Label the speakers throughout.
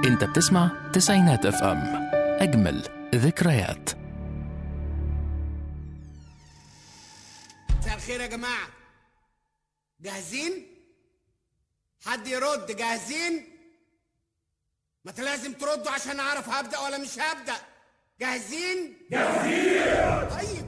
Speaker 1: انت بتسمع تسعينات اف ام، اجمل ذكريات.
Speaker 2: مساء الخير يا جماعة، جاهزين؟ حد يرد؟ جاهزين؟ ما انت لازم تردوا عشان اعرف هبدأ ولا مش هبدأ. جاهزين؟ جاهزين. طيب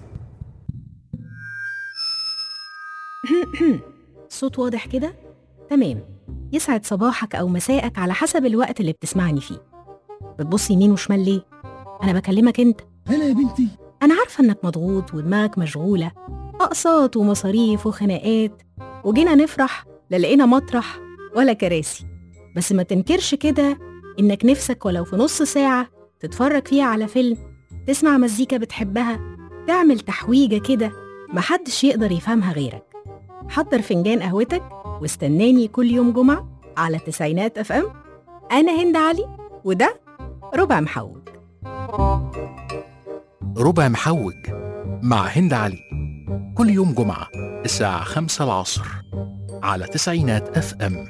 Speaker 3: صوت واضح كده؟ تمام. يسعد صباحك أو مساءك على حسب الوقت اللي بتسمعني فيه. بتبص يمين وشمال ليه؟ أنا بكلمك أنت.
Speaker 4: هلا يا بنتي.
Speaker 3: أنا عارفة إنك مضغوط ودماغك مشغولة، أقساط ومصاريف وخناقات، وجينا نفرح لا لقينا مطرح ولا كراسي. بس ما تنكرش كده إنك نفسك ولو في نص ساعة تتفرج فيها على فيلم، تسمع مزيكا بتحبها، تعمل تحويجة كده محدش يقدر يفهمها غيرك. حضر فنجان قهوتك واستناني كل يوم جمعة على تسعينات اف ام. أنا هند علي وده ربع محوج.
Speaker 1: ربع محوج مع هند علي، كل يوم جمعة الساعة 5 العصر على تسعينات اف ام.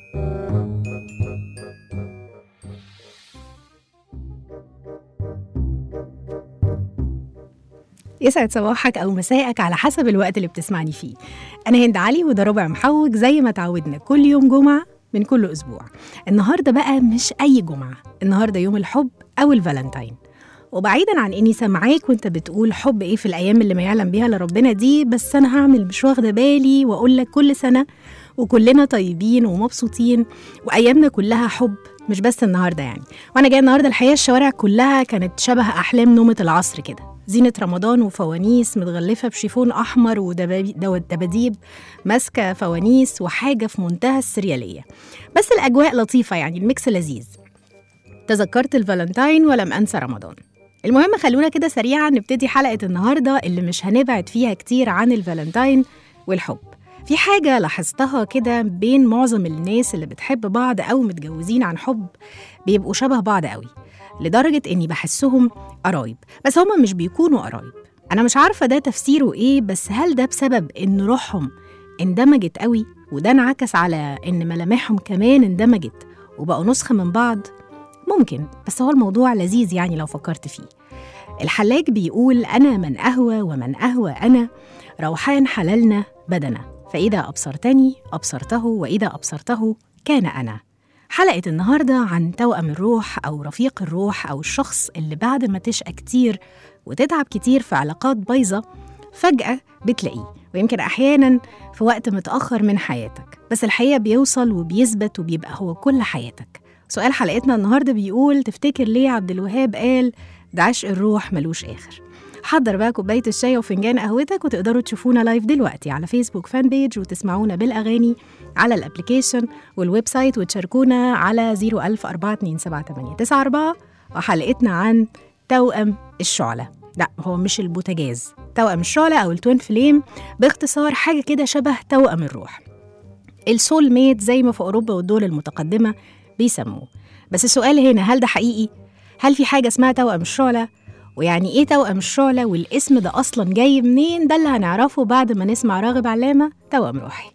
Speaker 3: يسعد صباحك أو مساءك على حسب الوقت اللي بتسمعني فيه. أنا هند علي وده ربع محوج زي ما تعودنا كل يوم جمعة من كل أسبوع. النهاردة بقى مش أي جمعة، النهاردة يوم الحب أو الفالنتاين. وبعيدا عن إني سامعاك وإنت بتقول حب إيه في الأيام اللي ما يعلم بيها لربنا دي، بس أنا هعمل مش واخدة بالي وأقول لك كل سنة وكلنا طيبين ومبسوطين وأيامنا كلها حب، مش بس النهاردة يعني. وأنا جاية النهاردة الحقيقة الشوارع كلها كانت شبه أحلام نومة العصر كده، زينة رمضان وفوانيس متغلفة بشيفون أحمر ودباديب ماسكة فوانيس وحاجة في منتهى السريالية. بس الأجواء لطيفة يعني، الميكس لذيذ. تذكرت الفالنتاين ولم أنسى رمضان. المهم خلونا كده سريعا نبتدي حلقة النهاردة اللي مش هنبعد فيها كتير عن الفالنتاين والحب. في حاجة لاحظتها كده بين معظم الناس اللي بتحب بعض أو متجوزين عن حب، بيبقوا شبه بعض قوي لدرجة إني بحسهم قرايب، بس هما مش بيكونوا قرايب. أنا مش عارفة ده تفسيره إيه، بس هل ده بسبب إن روحهم اندمجت قوي وده انعكس على إن ملامحهم كمان اندمجت وبقوا نسخة من بعض؟ ممكن، بس هو الموضوع لذيذ يعني لو فكرت فيه. الحلاج بيقول أنا من أهوى ومن أهوى أنا، روحان حللنا بدنا، فإذا أبصرتني أبصرته وإذا أبصرته كان أنا. حلقة النهاردة عن توأم الروح أو رفيق الروح، أو الشخص اللي بعد ما تشقى كتير وتتعب كتير في علاقات بايظة فجأة بتلاقيه، ويمكن أحياناً في وقت متأخر من حياتك، بس الحقيقة بيوصل وبيثبت وبيبقى هو كل حياتك. سؤال حلقتنا النهاردة بيقول تفتكر ليه عبد الوهاب قال ده عشق الروح ملوش آخر؟ حضر بقى كوباية الشاي وفنجان قهوتك، وتقدروا تشوفونا لايف دلوقتي على فيسبوك فان بيج، وتسمعونا بالأغاني على الابليكيشن والويب سايت، وتشاركونا على 010427894. وحلقتنا عن توأم الشعلة. لا، هو مش البوتاجاز، توأم الشعلة أو التوين فليم، باختصار حاجة كده شبه توأم الروح، السول ميت زي ما في أوروبا والدول المتقدمة بيسموه. بس السؤال هنا، هل ده حقيقي؟ هل في حاجة اسمها توأم الشعلة؟ ويعني إيه توأم الشعلة؟ والاسم ده أصلاً جاي منين؟ ده اللي هنعرفه بعد ما نسمع راغب علامة توأم روحي.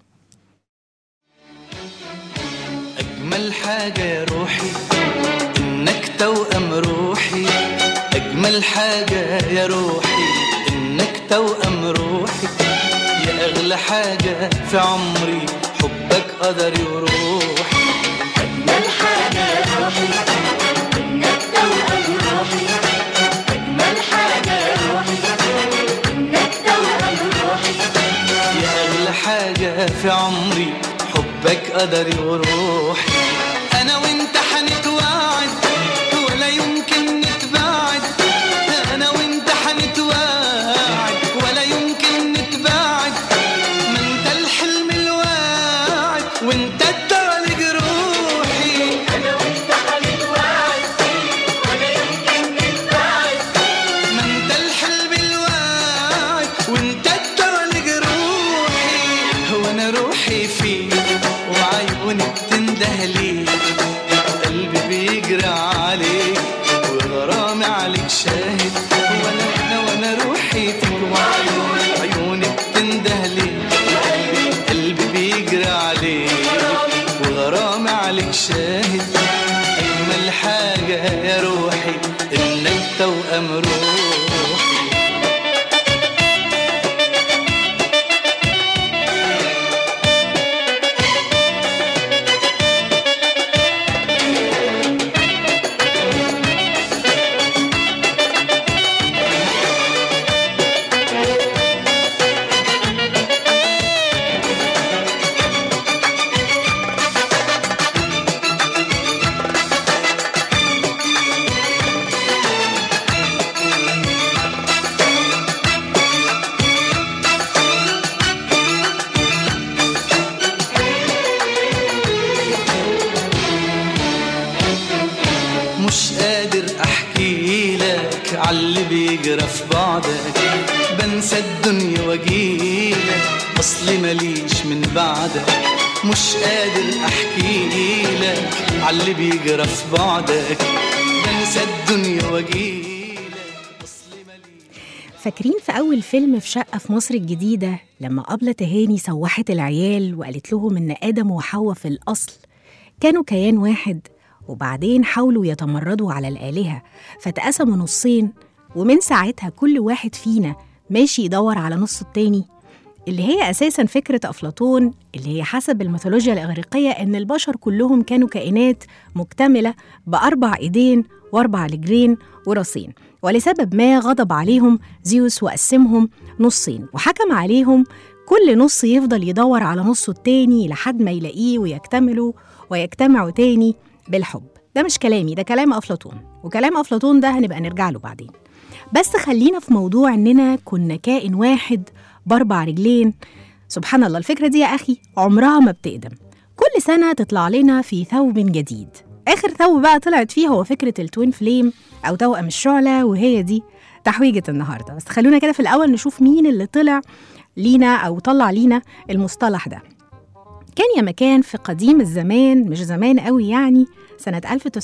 Speaker 5: أجمل حاجة يا روحي إنك توأم روحي، أجمل حاجة يا روحي إنك توأم روحي، يا أغلى حاجة في عمري حبك قدري وروحي.
Speaker 6: أجمل حاجة يا روحي إنك توأم روحي، أجمل حاجة يا روحي إنك توأم روحي،
Speaker 5: يا أغلى حاجة في عمري حبك قدري وروحي. أنا وإنت حنتوعد ولا يمكن نتباعد، أنا وإنت حنتوعد ولا يمكن نتباعد، ما أنت الحلم الواعد وإنت التعلق روحي.
Speaker 6: أنا وأنت حنتوعد ولا يمكن نتباعد،
Speaker 5: ما أنت الحلم الواعد وإنت التعلق روحي. وأنا روحي فيك وعيوني بتنده ليك، قلبي بيجري عليك وغرامي عليك شاهد، وانا روحي فيك وعيوني بتنده ليك، قلبي بيجري عليك وغرامي عليك شاهد. أجمل بعدك، مش قادر احكي لك عاللي بيجرى في بعدك، بنسى الدنيا واجيلك اصل مالي.
Speaker 3: فاكرين في أول فيلم في شقة في مصر الجديدة لما أبلة تهاني سوحت العيال وقالت لهم إن آدم وحواء في الأصل كانوا كيان واحد، وبعدين حاولوا يتمردوا على الآلهة فتقسموا نصين، ومن ساعتها كل واحد فينا ماشي يدور على نص التاني، اللي هي أساساً فكرة أفلاطون اللي هي حسب الميثولوجيا الإغريقية إن البشر كلهم كانوا كائنات مكتملة ب4 إيدين و4 رجلين وراسين، ولسبب ما غضب عليهم زيوس وقسمهم نصين وحكم عليهم كل نص يفضل يدور على نصه التاني لحد ما يلاقيه ويكتملوا ويجتمعوا تاني بالحب. ده مش كلامي، ده كلام أفلاطون، وكلام أفلاطون ده هنبقى نرجع له بعدين. بس خلينا في موضوع إننا كنا كائن واحد ب4 رجلين. سبحان الله، الفكرة دي يا أخي عمرها ما بتقدم، كل سنة تطلع لنا في ثوب جديد. آخر ثوب بقى طلعت فيه هو فكرة التوين فليم أو توأم الشعلة، وهي دي تحويجة النهاردة. بس خلونا كده في الأول نشوف مين اللي طلع لينا أو طلع لينا المصطلح ده. كان يا مكان في قديم الزمان، مش زمان قوي يعني، سنة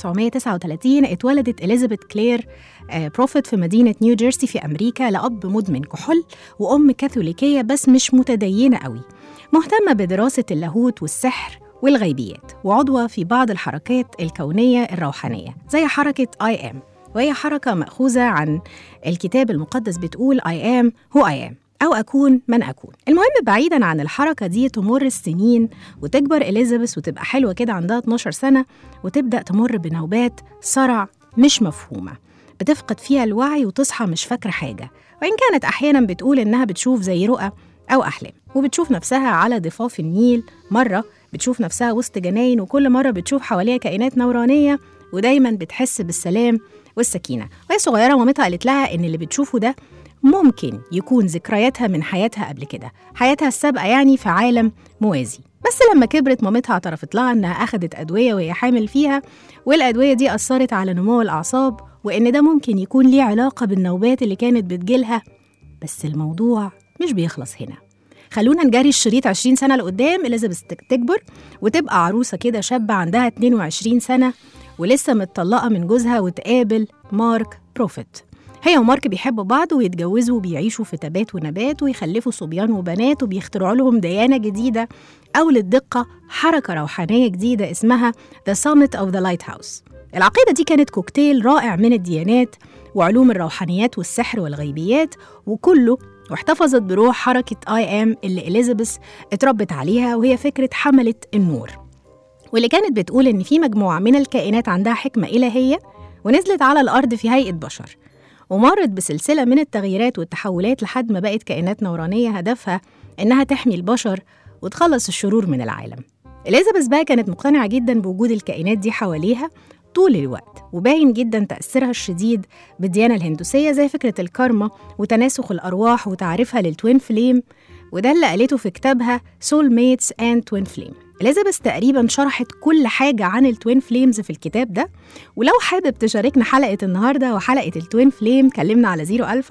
Speaker 3: 1939 اتولدت إليزابيث كلير بروفيت في مدينة نيو جيرسي في أمريكا لأب مدمن كحول وأم كاثوليكية بس مش متدينة قوي، مهتمة بدراسة اللاهوت والسحر والغيبيات، وعضوة في بعض الحركات الكونية الروحانية زي حركة I am، وهي حركة مأخوذة عن الكتاب المقدس بتقول I am who I am أو أكون من أكون. المهم بعيداً عن الحركة دي تمر السنين وتكبر إليزابيث وتبقى حلوة كده عندها 12 سنة، وتبدأ تمر بنوبات صرع مش مفهومة بتفقد فيها الوعي وتصحى مش فاكرة حاجة، وإن كانت أحياناً بتقول إنها بتشوف زي رؤى أو أحلام، وبتشوف نفسها على ضفاف النيل، مرة بتشوف نفسها وسط جناين، وكل مرة بتشوف حواليها كائنات نورانية، ودايماً بتحس بالسلام والسكينة. وهي صغيرة مامتها قالت لها إن اللي بتشوفه ده ممكن يكون ذكرياتها من حياتها قبل كده، حياتها السابقة يعني في عالم موازي. بس لما كبرت مامتها اعترفت لها إنها أخدت أدوية وهي حامل فيها، والأدوية دي أثرت على نمو الأعصاب، وإن ده ممكن يكون ليه علاقة بالنوبات اللي كانت بتجيلها. بس الموضوع مش بيخلص هنا، خلونا نجري الشريط 20 سنة لقدام. إليزابيث تكبر وتبقى عروسة كده شابة عندها 22 سنة ولسه متطلقة من جوزها، وتقابل مارك بروفيت. هي ومارك بيحبوا بعض ويتجوزوا وبيعيشوا في تبات ونبات ويخلفوا صبيان وبنات، وبيخترعوا لهم ديانة جديدة أو للدقة حركة روحانية جديدة اسمها The Summit of the Lighthouse. العقيدة دي كانت كوكتيل رائع من الديانات وعلوم الروحانيات والسحر والغيبيات وكله، واحتفظت بروح حركة I am اللي إليزابيث اتربت عليها، وهي فكرة حملة النور، واللي كانت بتقول إن في مجموعة من الكائنات عندها حكمة إلهية ونزلت على الأرض في هيئة بشر، ومرت بسلسلة من التغييرات والتحولات لحد ما بقت كائنات نورانية هدفها إنها تحمي البشر وتخلص الشرور من العالم. إليزابيث بقى كانت مقتنعة جداً بوجود الكائنات دي حواليها طول الوقت، وباين جداً تأثيرها الشديد بالديانة الهندوسية زي فكرة الكارما وتناسخ الأرواح وتعريفها للتوين فليم، وده اللي قالته في كتابها Soul Mates and Twin Flame. إليزابيث تقريباً شرحت كل حاجة عن التوين فليمز في الكتاب ده، ولو حابب تشاركنا حلقة النهاردة وحلقة التوين فليم كلمنا على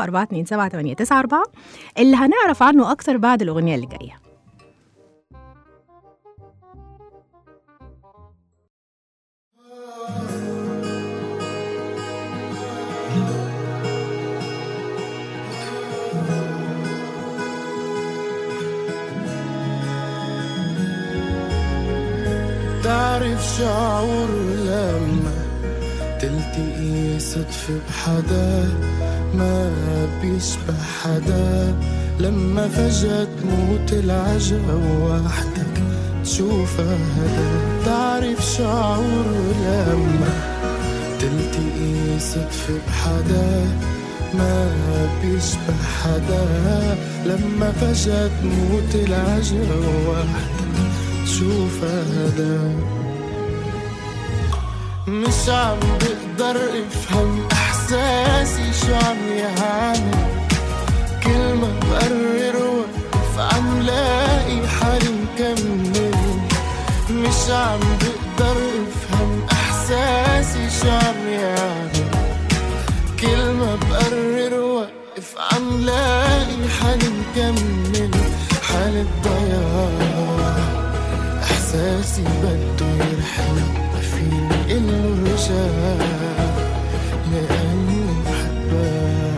Speaker 3: 010427894 اللي هنعرف عنه أكتر بعد الأغنية اللي جاية.
Speaker 4: تعرف شعور لما تلتقي صدفة بحدا ما بيشبه حدا، لما فجأة تموت العجب وحدك تشوفها هدا. تعرف شعور لما تلتقي صدفة بحدا ما بيشبه حدا، لما فجأة تموت العجب وحدك شوف هذا. مش عم بقدر افهم احساسي شو عم يعمل، كل ما بقرر وقف عم لاقي حالي مكمل. مش عم بقدر افهم احساسي شو عم يعمل، كل ما بقرر وقف عم لاقي حالي مكمل. حالة ضياع إحساسي بده يرحلق فيني إنه رجع لأني بحبك.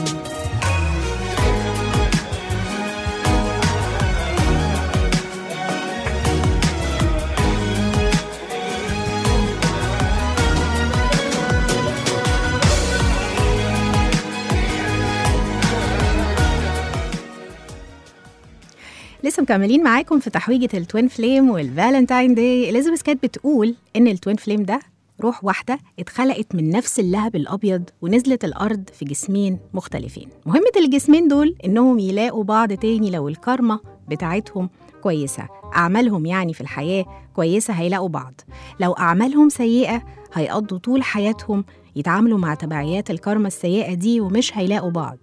Speaker 3: لسه مكملين معاكم في تحويجة التوين فليم والفالنتاين داي. إليزابيث كانت بتقول إن التوين فليم ده روح واحدة اتخلقت من نفس اللهب الأبيض ونزلت الأرض في جسمين مختلفين. مهمة الجسمين دول إنهم يلاقوا بعض تاني لو الكارما بتاعتهم كويسة، أعمالهم يعني في الحياة كويسة هيلاقوا بعض. لو أعمالهم سيئة هيقضوا طول حياتهم يتعاملوا مع تبعيات الكارما السيئة دي ومش هيلاقوا بعض.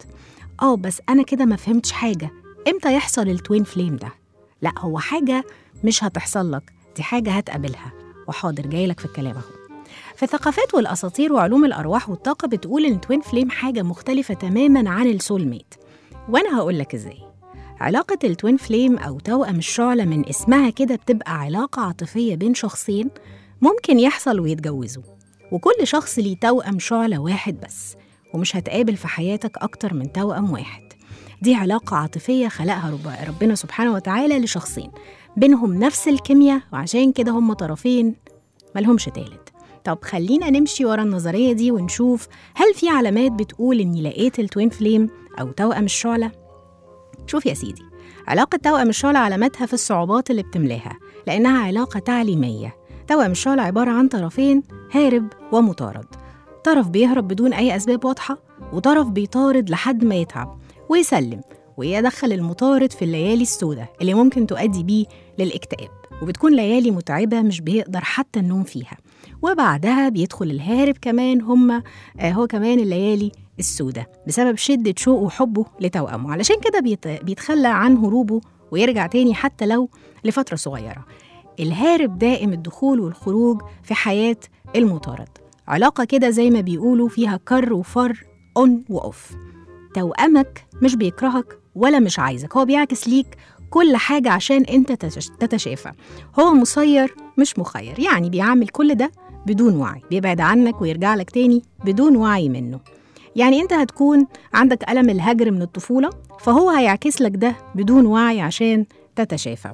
Speaker 3: بس أنا كده ما فهمتش حاجة، إمتى يحصل التوين فليم ده؟ لا، هو حاجة مش هتحصل لك، دي حاجة هتقابلها. وحاضر جايلك في الكلام اهو. في الثقافات والأساطير وعلوم الأرواح والطاقة بتقول إن التوين فليم حاجة مختلفة تماماً عن السول ميت، وأنا هقولك إزاي. علاقة التوين فليم أو توأم الشعلة من اسمها كده بتبقى علاقة عاطفية بين شخصين ممكن يحصل ويتجوزوا، وكل شخص ليه توأم شعلة واحد بس، ومش هتقابل في حياتك أكتر من توأم واحد. دي علاقة عاطفية خلقها ربنا سبحانه وتعالى لشخصين بينهم نفس الكيمياء، وعشان كده هم طرفين ملهمش تالت. طب خلينا نمشي ورا النظرية دي ونشوف هل في علامات بتقول إني لقيت التوين فليم أو توأم الشعلة؟ شوف يا سيدي، علاقة توأم الشعلة علاماتها في الصعوبات اللي بتملاها، لأنها علاقة تعليمية. توأم الشعلة عبارة عن طرفين هارب ومطارد، طرف بيهرب بدون أي أسباب واضحة، وطرف بيطارد لحد ما يتعب ويسلم ويدخل المطارد في الليالي السوداء اللي ممكن تؤدي بيه للاكتئاب، وبتكون ليالي متعبة مش بيقدر حتى النوم فيها. وبعدها بيدخل الهارب كمان هو كمان الليالي السوداء بسبب شدة شوقه وحبه لتوأمه، علشان كده بيتخلى عن هروبه ويرجع تاني حتى لو لفترة صغيرة. الهارب دائم الدخول والخروج في حياة المطارد، علاقة كده زي ما بيقولوا فيها كر وفر، أون وأوف. توأمك مش بيكرهك ولا مش عايزك، هو بيعكس ليك كل حاجة عشان انت تتشافى. هو مسير مش مخير، يعني بيعمل كل ده بدون وعي، بيبعد عنك ويرجع لك تاني بدون وعي منه. يعني انت هتكون عندك ألم الهجر من الطفولة، فهو هيعكس لك ده بدون وعي عشان تتشافى.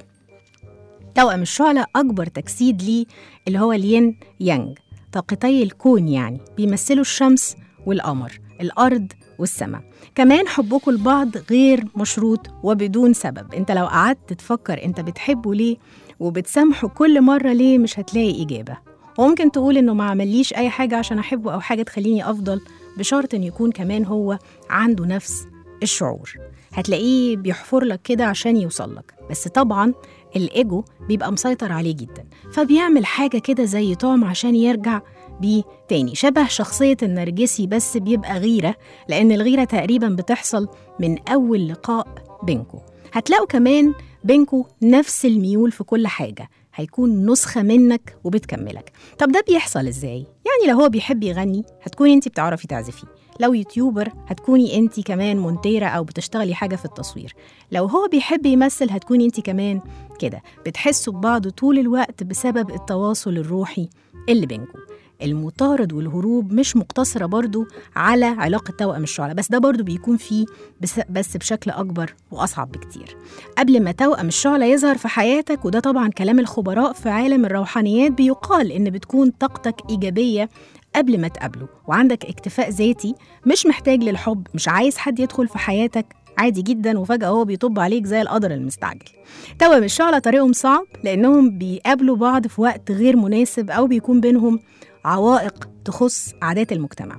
Speaker 3: توأم الشعلة أكبر تجسيد ليه اللي هو الين يانج، طاقتي الكون، يعني بيمثلوا الشمس والقمر، الأرض والسماء. كمان حبكم لبعض غير مشروط وبدون سبب. انت لو قعدت تفكر انت بتحبه ليه وبتسامحه كل مرة ليه مش هتلاقي إجابة. وممكن تقول انه ما عمليش اي حاجة عشان احبه او حاجة تخليني افضل، بشرط ان يكون كمان هو عنده نفس الشعور. هتلاقيه بيحفر لك كده عشان يوصل لك، بس طبعا الإيجو بيبقى مسيطر عليه جدا، فبيعمل حاجة كده زي طعم عشان يرجع بيه تاني، شبه شخصية النرجسي بس بيبقى غيرة، لأن الغيرة تقريبا بتحصل من أول لقاء بينكو. هتلاقوا كمان بينكو نفس الميول في كل حاجة، هيكون نسخة منك وبتكملك. طب ده بيحصل إزاي؟ يعني لو هو بيحب يغني هتكوني انتي بتعرفي تعزفي، لو يوتيوبر هتكوني انتي كمان مونتيرة أو بتشتغلي حاجة في التصوير، لو هو بيحب يمثل هتكوني انتي كمان كده. بتحسوا ببعض طول الوقت بسبب التواصل الروحي اللي بينكم. المطارد والهروب مش مقتصرة برضو على علاقة توأم الشعلة بس، ده برضو بيكون فيه بس بشكل أكبر وأصعب بكتير. قبل ما توأم الشعلة يظهر في حياتك، وده طبعا كلام الخبراء في عالم الروحانيات، بيقال إن بتكون طاقتك إيجابية قبل ما تقابله، وعندك اكتفاء ذاتي، مش محتاج للحب، مش عايز حد يدخل في حياتك عادي جدا، وفجأة هو بيطب عليك زي القدر المستعجل. توأم الشعلة طريقهم صعب لأنهم بيقابلوا بعض في وقت غير مناسب، أو بيكون بينهم عوائق تخص عادات المجتمع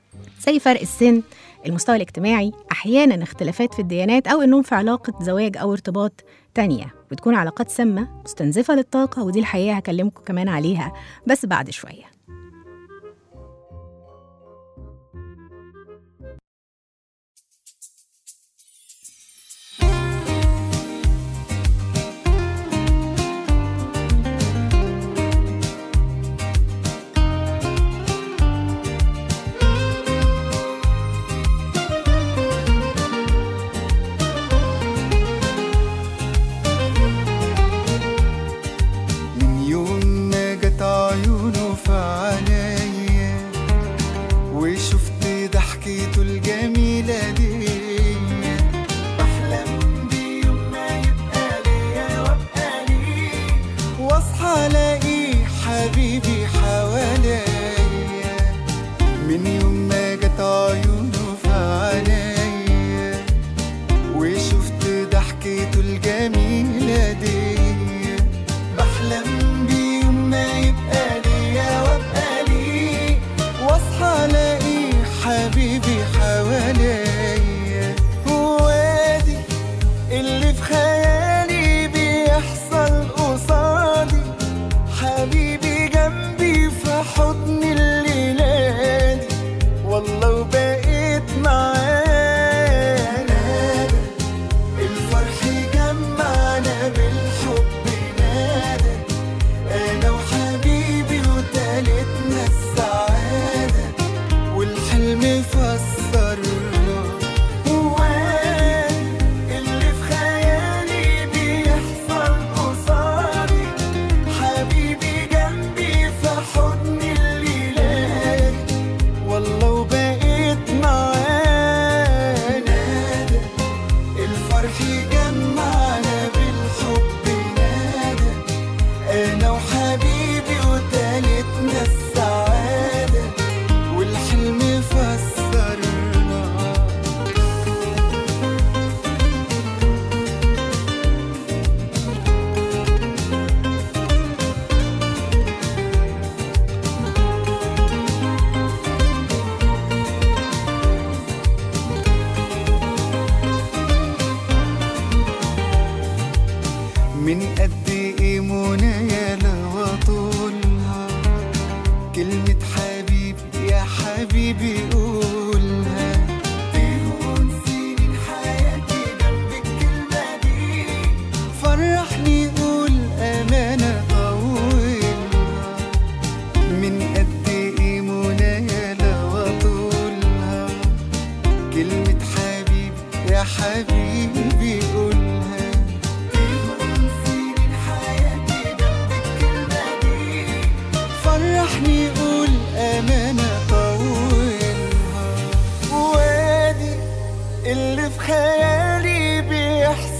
Speaker 3: زي فرق السن، المستوى الاجتماعي، أحيانا اختلافات في الديانات، أو إنهم في علاقة زواج أو ارتباط تانية. بتكون علاقات سامة مستنزفة للطاقة، ودي الحقيقة هكلمكم كمان عليها بس بعد شوية.
Speaker 4: من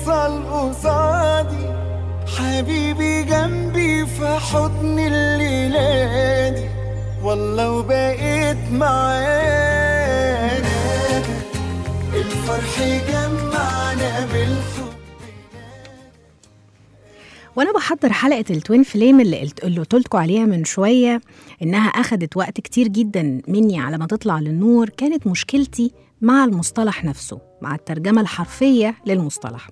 Speaker 4: يحصل قصادي، حبيبي جنبي في حضن الليلة دي، والله وبقيت معانا الفرح جمعنا بالحب.
Speaker 3: وانا بحضر حلقه التوين فليم اللي قلت لكم عليها من شويه انها اخدت وقت كتير جدا مني على ما تطلع للنور، كانت مشكلتي مع المصطلح نفسه، مع الترجمه الحرفيه للمصطلح،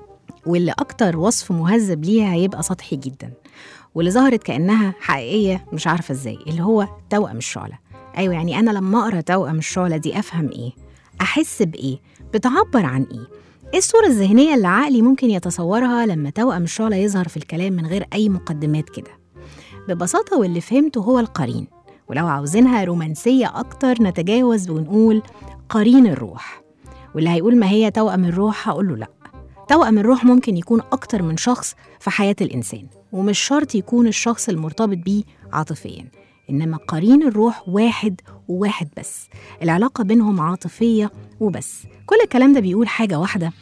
Speaker 3: واللي اكتر وصف مهذب ليها هيبقى سطحي جدا، واللي ظهرت كانها حقيقيه مش عارفه ازاي، اللي هو توأم الشعله. ايوه، يعني انا لما اقرا توأم الشعله دي افهم ايه، احس بايه، بتعبر عن ايه الصورة الذهنية اللي عقلي ممكن يتصورها لما توأم الشعلة يظهر في الكلام من غير أي مقدمات كده. ببساطة واللي فهمته هو القرين، ولو عاوزينها رومانسية أكتر نتجاوز ونقول قرين الروح. واللي هيقول ما هي توأم الروح هقوله لأ، توأم الروح ممكن يكون أكتر من شخص في حياة الإنسان، ومش شرط يكون الشخص المرتبط بيه عاطفياً، إنما قرين الروح واحد وواحد بس، العلاقة بينهم عاطفية وبس. كل الكلام ده بيقول حاجة واحدة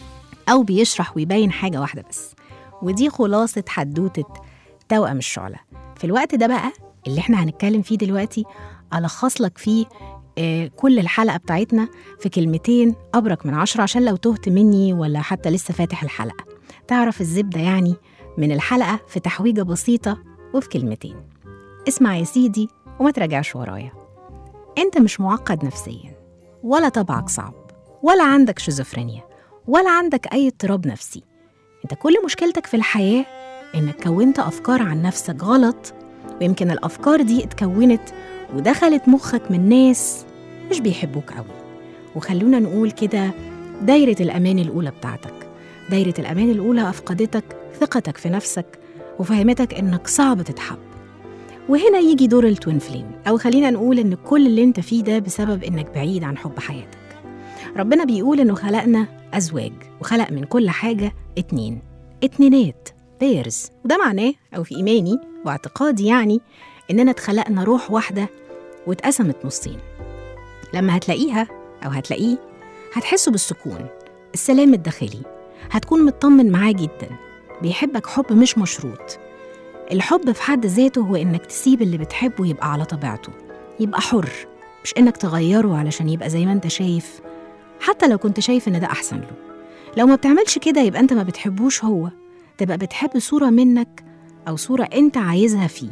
Speaker 3: أو بيشرح ويبين حاجة واحدة بس، ودي خلاصة حدوتة توأم الشعلة. في الوقت ده بقى اللي احنا هنتكلم فيه دلوقتي ألخص لك فيه كل الحلقة بتاعتنا في كلمتين أبرك من 10، عشان لو تهت مني ولا حتى لسه فاتح الحلقة تعرف الزبدة يعني من الحلقة في تحويجة بسيطة وفي كلمتين. اسمع يا سيدي وما تراجعش ورايا. انت مش معقد نفسيا، ولا طبعك صعب، ولا عندك شيزوفرينيا، ولا عندك أي اضطراب نفسي. انت كل مشكلتك في الحياة انك كونت أفكار عن نفسك غلط، ويمكن الأفكار دي اتكونت ودخلت مخك من ناس مش بيحبوك قوي. وخلونا نقول كده دايرة الأمان الأولى بتاعتك، دايرة الأمان الأولى أفقدتك ثقتك في نفسك وفهمتك إنك صعب تتحب. وهنا يجي دور التوين فليم، أو خلينا نقول إن كل اللي انت فيه ده بسبب إنك بعيد عن حب حياتك. ربنا بيقول إنه خلقنا أزواج، وخلق من كل حاجة اتنينات بيرز، وده معناه أو في إيماني واعتقادي يعني إننا اتخلقنا روح واحدة واتقسمت نصين. لما هتلاقيها أو هتلاقيه هتحسوا بالسكون، السلام الداخلي، هتكون مطمن معاه جدا، بيحبك حب مش مشروط. الحب في حد ذاته هو إنك تسيب اللي بتحبه يبقى على طبيعته، يبقى حر، مش إنك تغيره علشان يبقى زي ما انت شايف، حتى لو كنت شايف إن ده أحسن له. لو ما بتعملش كده يبقى انت ما بتحبوش هو، تبقى بتحب صورة منك أو صورة انت عايزها فيه.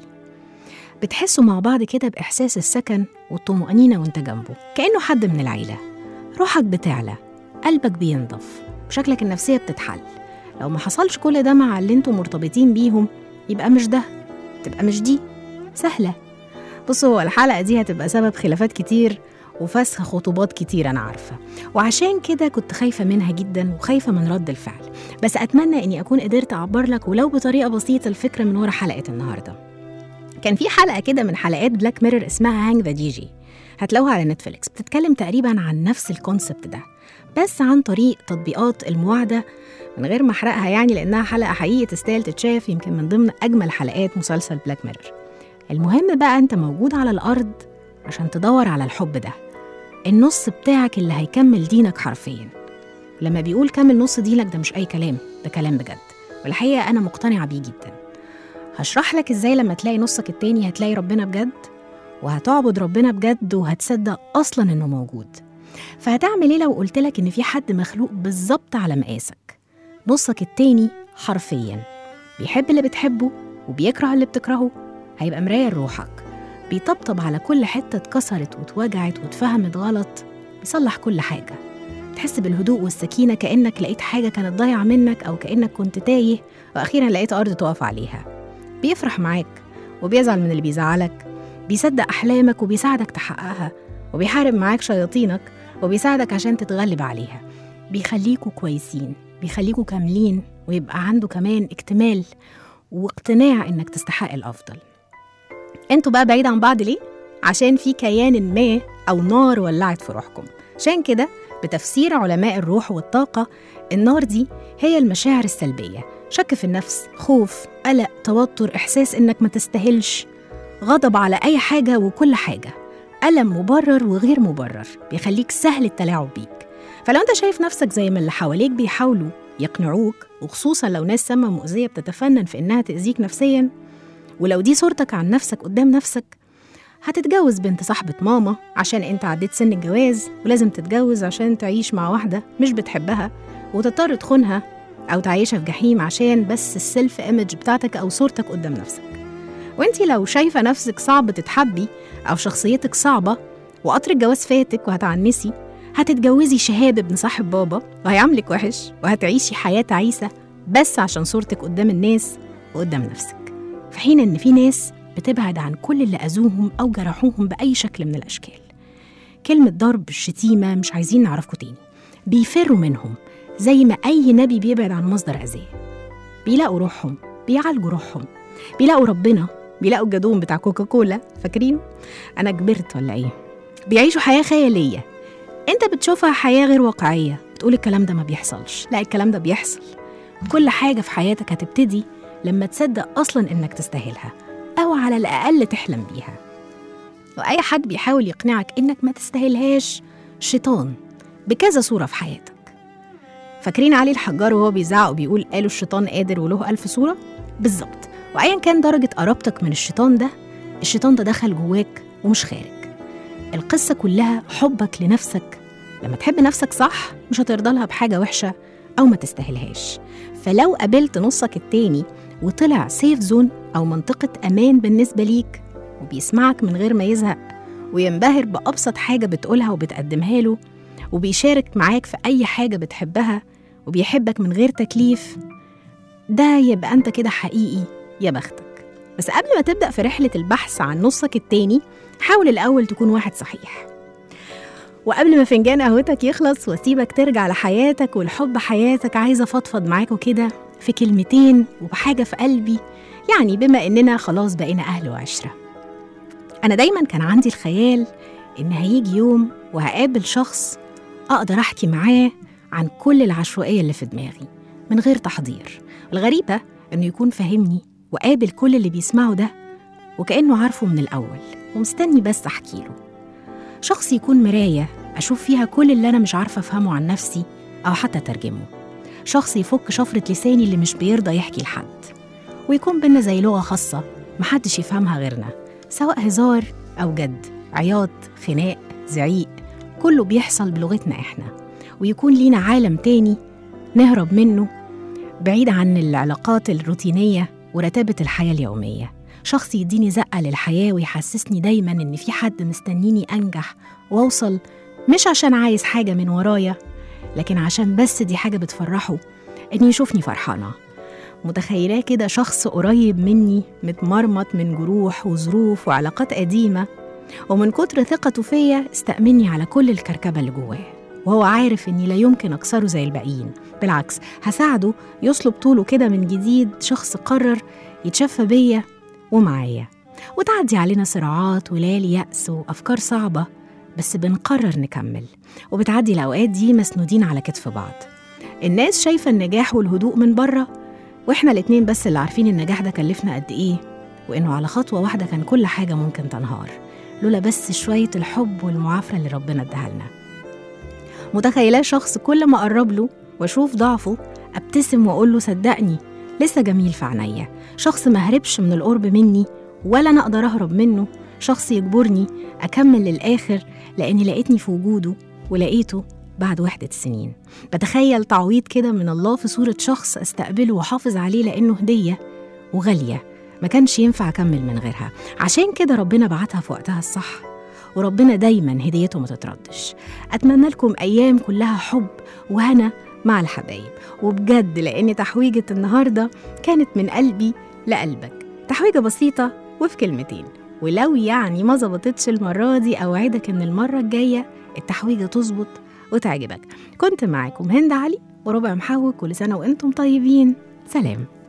Speaker 3: بتحسوا مع بعض كده بإحساس السكن والطمأنينة وانت جنبه، كأنه حد من العيلة. روحك بتعلى، قلبك بينضف، وشكلك النفسية بتتحل. لو ما حصلش كل ده مع اللي انتوا مرتبطين بيهم يبقى مش ده، تبقى مش دي. سهلة. بصوا، هو الحلقة دي هتبقى سبب خلافات كتير وفسخ خطوبات كتير أنا عارفة، وعشان كده كنت خايفة منها جدا وخايفة من رد الفعل، بس أتمنى أني أكون قدرت أعبر لك ولو بطريقة بسيطة الفكرة من ورا حلقة النهاردة. كان في حلقة كده من حلقات بلاك ميرور اسمها هانج ذا جي جي، هتلاقوها على نتفليكس، بتتكلم تقريبا عن نفس الكونسبت ده بس عن طريق تطبيقات المواعدة، من غير ما أحرقها يعني لأنها حلقة حقيقي تستاهل تتشاف، يمكن من ضمن أجمل حلقات مسلسل بلاك ميرور. المهم بقى أنت موجود على الأرض عشان تدور على الحب ده، النص بتاعك اللي هيكمل دينك حرفيا. لما بيقول كمل نص دينك ده مش أي كلام، ده كلام بجد، والحقيقة أنا مقتنعة بيه جدا. هشرح لك إزاي لما تلاقي نصك التاني هتلاقي ربنا بجد، وهتعبد ربنا بجد، وهتصدق أصلا إنه موجود. فهتعمل إيه لو قلتلك إن في حد مخلوق بالظبط على مقاسك؟ نصك التاني حرفيا بيحب اللي بتحبه وبيكره اللي بتكرهه، هيبقى مراية لروحك، بيطبطب على كل حتة اتكسرت واتوجعت واتفهمت غلط، بيصلح كل حاجة. تحس بالهدوء والسكينة كأنك لقيت حاجة كانت ضايعة منك، أو كأنك كنت تايه وأخيرا لقيت أرض تقف عليها. بيفرح معاك وبيزعل من اللي بيزعلك، بيصدق أحلامك وبيساعدك تحققها، وبيحارب معاك شياطينك وبيساعدك عشان تتغلب عليها. بيخليكوا كويسين، بيخليكوا كاملين، ويبقى عنده كمان اكتمال واقتناع إنك تستحق الأفضل. انتوا بقى بعيد عن بعض ليه؟ عشان في كيان ما أو نار ولعت في روحكم. عشان كده بتفسير علماء الروح والطاقة، النار دي هي المشاعر السلبية، شك في النفس، خوف، قلق، توتر، إحساس إنك ما تستاهلش، غضب على أي حاجة وكل حاجة، ألم مبرر وغير مبرر بيخليك سهل التلاعب بيك. فلو أنت شايف نفسك زي ما اللي حواليك بيحاولوا يقنعوك، وخصوصا لو ناس سامة مؤذية بتتفنن في إنها تأذيك نفسيا. ولو دي صورتك عن نفسك قدام نفسك، هتتجوز بنت صاحبة ماما عشان انت عديت سن الجواز، ولازم تتجوز عشان تعيش مع واحدة مش بتحبها وتضطر تخونها أو تعيشها في جحيم عشان بس السيلف إيمج بتاعتك أو صورتك قدام نفسك. وانتي لو شايفة نفسك صعب تتحبي أو شخصيتك صعبة وقطر الجواز فاتك وهتعنسي، هتتجوزي شهاب ابن صاحب بابا وهيعملك وحش، وهتعيشي حياة تعيسة بس عشان صورتك قدام الناس وقدام نفسك، في حين إن في ناس بتبعد عن كل اللي أذوهم أو جرحوهم بأي شكل من الأشكال. كلمة ضرب، الشتيمة، مش عايزين نعرفكوا تاني، بيفروا منهم زي ما أي نبي بيبعد عن مصدر أذية. بيلاقوا روحهم، بيعالجوا روحهم، بيلاقوا ربنا، بيلاقوا الجدون بتاع كوكاكولا، فاكرين؟ أنا كبرت ولا إيه؟ بيعيشوا حياة خيالية أنت بتشوفها حياة غير واقعية، بتقول الكلام ده ما بيحصلش. لا، الكلام ده بيحصل. كل حاجة في حياتك هتبتدي لما تصدق أصلاً إنك تستاهلها، أو على الأقل تحلم بيها. وأي حد بيحاول يقنعك إنك ما تستاهلهاش شيطان بكذا صورة في حياتك. فاكرين علي الحجار وهو بيزعق وبيقول قالوا الشيطان قادر وله 1000 صورة؟ بالظبط. وأيا كان درجة قرابتك من الشيطان ده دخل جواك ومش خارج. القصة كلها حبك لنفسك. لما تحب نفسك صح مش هترضى لها بحاجة وحشة أو ما تستاهلهاش. فلو قابلت نصك التاني وطلع سيف زون أو منطقة أمان بالنسبة ليك، وبيسمعك من غير ما يزهق، وينبهر بأبسط حاجة بتقولها وبتقدمها له، وبيشارك معاك في أي حاجة بتحبها، وبيحبك من غير تكليف، ده يبقى أنت كده حقيقي يا بختك. بس قبل ما تبدأ في رحلة البحث عن نصك التاني، حاول الأول تكون واحد صحيح. وقبل ما فنجان قهوتك يخلص واسيبك ترجع لحياتك والحب حياتك، عايزة أفضفض معاكوا كده في كلمتين وبحاجة في قلبي، يعني بما إننا خلاص بقينا أهل وعشرة. أنا دايماً كان عندي الخيال إن هيجي يوم وهقابل شخص أقدر أحكي معاه عن كل العشوائية اللي في دماغي من غير تحضير. الغريبة إنه يكون فاهمني وقابل كل اللي بيسمعه ده وكأنه عارفه من الأول ومستني بس أحكي له. شخص يكون مراية أشوف فيها كل اللي أنا مش عارفة أفهمه عن نفسي أو حتى ترجمه. شخص يفك شفرة لساني اللي مش بيرضى يحكي لحد، ويكون بينا زي لغة خاصة محدش يفهمها غيرنا، سواء هزار أو جد، عياط، خناق، زعيق، كله بيحصل بلغتنا إحنا. ويكون لينا عالم تاني نهرب منه بعيد عن العلاقات الروتينية ورتابة الحياة اليومية. شخص يديني زقة للحياة ويحسسني دايماً إن في حد مستنيني أنجح وأوصل، مش عشان عايز حاجة من ورايا، لكن عشان بس دي حاجة بتفرحه، إني يشوفني فرحانة. متخيلاه كده شخص قريب مني متمرمط من جروح وظروف وعلاقات قديمة، ومن كتر ثقته فيا استأمني على كل الكركبة اللي جواه، وهو عارف إني لا يمكن أكسره زي الباقيين، بالعكس هساعده يصلب طوله كده من جديد. شخص قرر يتشفى بيا ومعايا، وتعدي علينا صراعات وليالي يأس وأفكار صعبة، بس بنقرر نكمل، وبتعدي الأوقات دي مسنودين على كتف بعض. الناس شايفة النجاح والهدوء من بره، وإحنا الاتنين بس اللي عارفين النجاح ده كلفنا قد إيه، وإنه على خطوة واحدة كان كل حاجة ممكن تنهار لولا بس شوية الحب والمعافرة اللي ربنا اداها لنا. متخيلاه شخص كل ما أقرب له وأشوف ضعفه أبتسم وأقول له صدقني لسه جميل في عينيا. شخص ما هربش من القرب مني ولا أنا أقدر أهرب منه. شخص يجبرني أكمل للآخر لأني لقيتني في وجوده ولقيته بعد 1 سنين. بتخيل تعويض كده من الله في صورة شخص أستقبله وحافظ عليه لأنه هدية وغالية ما كانش ينفع أكمل من غيرها. عشان كده ربنا بعتها في وقتها الصح، وربنا دايما هديته ما تتردش. أتمنى لكم أيام كلها حب وهنا مع الحبايب، وبجد لأن تحويجة النهاردة كانت من قلبي لقلبك، تحويجة بسيطة وفي كلمتين، ولو يعني ما زبطتش المرة دي أوعدك إن المرة الجاية التحويجة تظبط وتعجبك. كنت معاكم هند علي وربع محوج، كل سنة وإنتم طيبين، سلام.